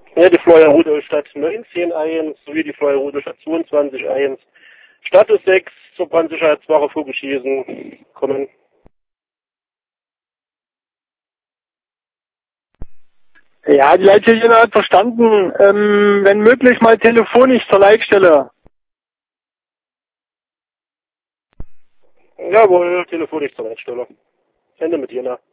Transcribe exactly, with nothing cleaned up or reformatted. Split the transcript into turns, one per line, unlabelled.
Ja, die Fleuer Rudolstadt neunzehn eins sowie die Fleuer Rudolstadt zweiundzwanzig eins. Status sechs zur Brandsicherheitswache Vogelschießen kommen.
Ja, die Leitstelle hat verstanden. Ähm, wenn möglich mal telefonisch zur Leitstelle.
Jawohl, telefonisch zur Leitstelle. Ende mit Jena.